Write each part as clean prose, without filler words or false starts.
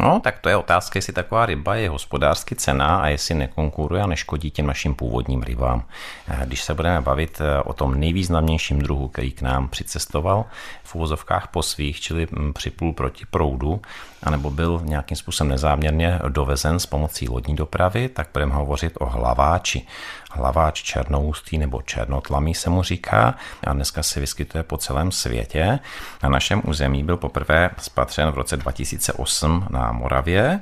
No, tak to je otázka, jestli taková ryba je hospodářsky cenná a jestli nekonkuruje a neškodí těm našim původním rybám. Když se budeme bavit o tom nejvýznamnějším druhu, který k nám přicestoval v uvozovkách po svých, čili připlul proti proudu, anebo byl nějakým způsobem nezáměrně dovezen s pomocí lodní dopravy, tak budeme hovořit o hlaváči. Hlaváč černoústý nebo černotlamý se mu říká a dneska se vyskytuje po celém světě. Na našem území byl poprvé spatřen v roce 2008 na Moravě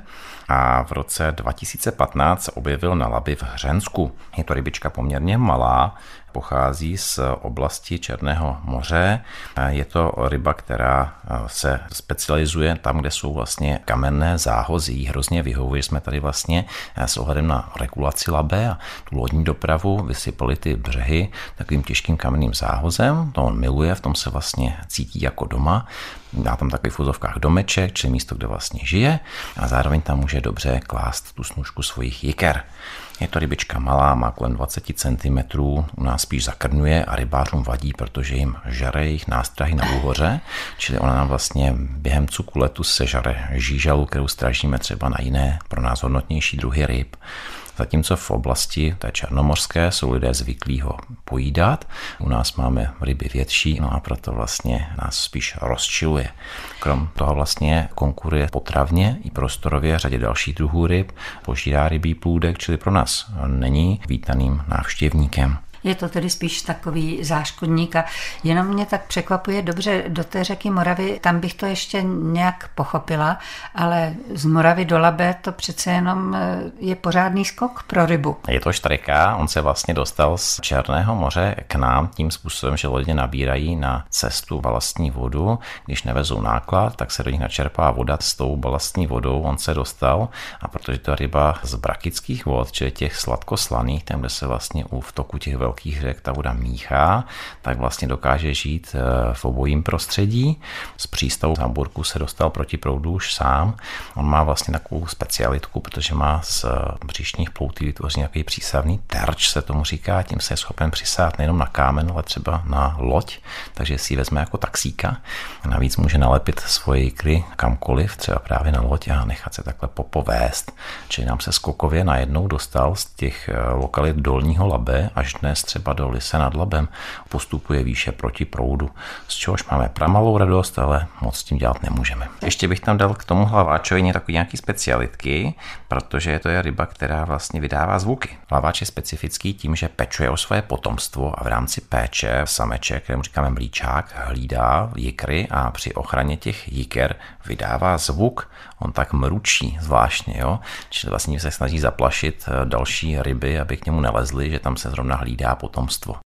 a v roce 2015 se objevil na Labi v Hřensku. Je to rybička poměrně malá, pochází z oblasti Černého moře. Je to ryba, která se specializuje tam, kde jsou vlastně kamenné záhozy. Jí hrozně vyhovuje, jsme tady vlastně s ohledem na regulaci Labe a tu lodní dopravu vysypali ty břehy takovým těžkým kamenným záhozem. To on miluje, v tom se vlastně cítí jako doma. Dá tam takový v úzovkách domeček, čili místo, kde vlastně žije a zároveň tam může dobře klást tu snůžku svých jiker. Je to rybička malá, má kolem 20 cm, u nás spíš zakrňuje a rybářům vadí, protože jim žere jejich nástrahy na úhoře, čili ona nám vlastně během cuku letu sežere žížalu, kterou strážíme třeba na jiné pro nás hodnotnější druhy ryb. Zatímco v oblasti té černomořské jsou lidé zvyklí ho pojídat, u nás máme ryby větší, no a proto vlastně nás spíš rozčiluje. Krom toho vlastně konkuruje potravně i prostorově řadě dalších druhů ryb, požírá rybí plůdek, čili pro nás není vítaným návštěvníkem. Je to tedy spíš takový záškodník a jenom mě tak překvapuje, dobře, do té řeky Moravy, tam bych to ještě nějak pochopila, ale z Moravy do Labe to přece jenom je pořádný skok pro rybu. Je to štrika, on se vlastně dostal z Černého moře k nám tím způsobem, že lodě nabírají na cestu balastní vodu, když nevezou náklad, tak se do nich načerpá voda s tou balastní vodou, on se dostal a protože to je ryba z brakických vod, čili těch sladkoslaných, tam, kde se vlastně v toku těch velkých řek ta voda míchá, tak vlastně dokáže žít v obojím prostředí. Z přístavu v Hamburku se dostal proti proudu už sám. On má vlastně takovou specialitku, protože má z břišních ploutí vytvořený takový přísavný terč, se tomu říká, tím se je schopen přisát nejenom na kámen, ale třeba na loď, takže si ji vezme jako taxíka. Navíc může nalepit svoje jikry kamkoliv, třeba právě na loď a nechat se takhle popovést. Čili nám se skokově najednou dostal z těch lokalit Dolního Labe až dnes třeba do Lise nad Labem, postupuje výše proti proudu, z čehož máme pramalou radost, ale moc s tím dělat nemůžeme. Ještě bych tam dal k tomu hlaváčovi takový nějaký specialitky, protože to je ryba, která vlastně vydává zvuky. Hlaváč je specifický tím, že pečuje o své potomstvo a v rámci péče sameček, kterému říkáme mlíčák, hlídá jikry a při ochraně těch jiker vydává zvuk. On tak mručí zvláštně, jo? Čili vlastně se snaží zaplašit další ryby, aby k němu nelezly, že tam se zrovna hlídá potomstvo.